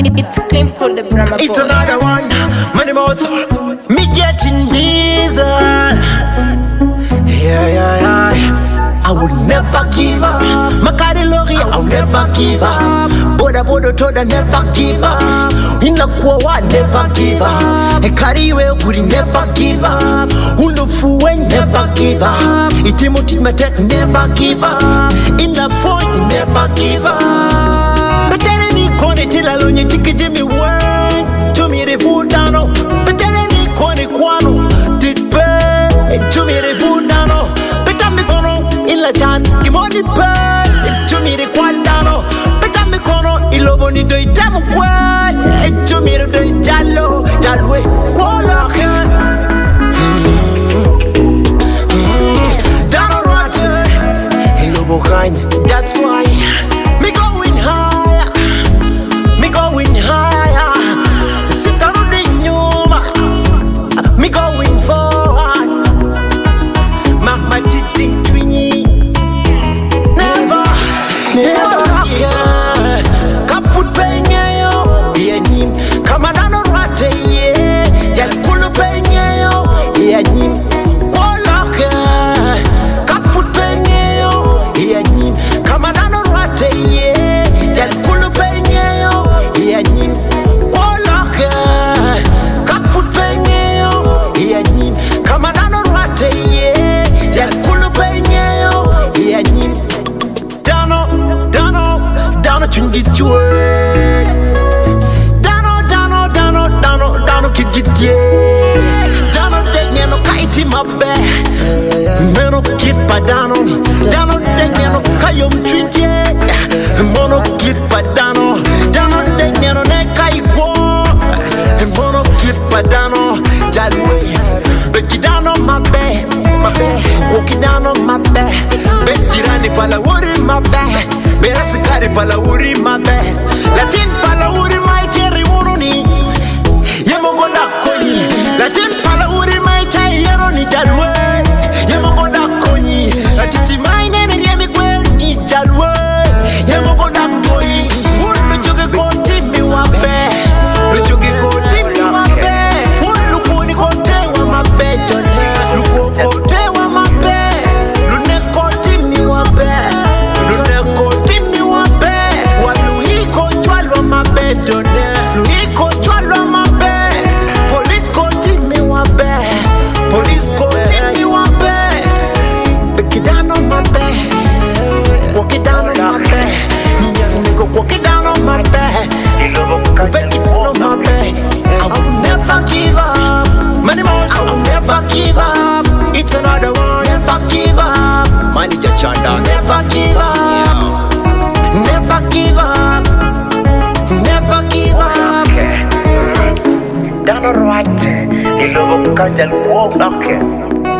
It's clean for the Brahma. It's another one, money motor. Me getting busy. Yeah. I will never give up. Makari lori, I will never give up. Boda toda, never give up. Inakuwa, never give up. Ekariwe ukuri, never give up. Ulufuwe, never give up. Itimo titmetek, never give up. Inafuwe, never give up. But then any corner till I learn you take Jimmy word. To me the food down. But then any corner quano. Did pay to me the food down. But I'm gonna in la chan. Give money pay to me the quadano. But I'm gonna iloboni do itamu kwa. To me the jalo jalwe quala. Down on water. Ilobo kind. That's why me going higher. Me going higher. Sit down on the nyuma. Me going forward. Mark my teaching twinny. Never, yeah. Kaput penye yo. Yeah, nim. Kama nano rate yeah. Jakulu penye yo. Yeah, nim. Kwalaka. Kaput penye yo. Yeah, nim. Kama nano rate yeah. Jakulu penye yo. Yeah, nim. Kwalaka. Kaput penye yo. Yeah, nim. Kama nano rate yeah. Jakulu penye yo. Yeah, nim. Dano chungi chwe. Dano kid get yeah. Dano deg no kaiti mabe. Meno kid padano. Dano deg no kayom twintie. Mono kid padano. Dano deg no ne kai ko. Mono kid padano. Jalwe. Beki dano mabe. Koki dano mabe. Bekirani pala wuri mabe. Berasikari pala wuri mabe. Latin pala wuri maiteri wuruni. Yemogo da konyi. Latin pala wuri maiteri yeroni jalwe. Yemogo da konyi. Latiti maine ni yemi kweni jalwe. Yemogo da konyi. Wulu juge konti mi wabe. Lujuge konti mi wabe. Wulu kuni konti wa mabe jone. Luko konti wa mabe. Lune konti mi wabe. Lune konti mi wabe. Walu hiko chwalwa mabe jone. Luhiko chwalwa mabe. Police konti mi wabe. Police konti mi wabe. Beki down on my bed. Walk it down on my bed. Young nigga, walk it down on my bed. Beki down on my bed. I will never give up. Money more, I will never give up. It's another one, never give up. Manager Chanda, never give up. Never give up. Never give up. Down on right, he love kajal walk okay.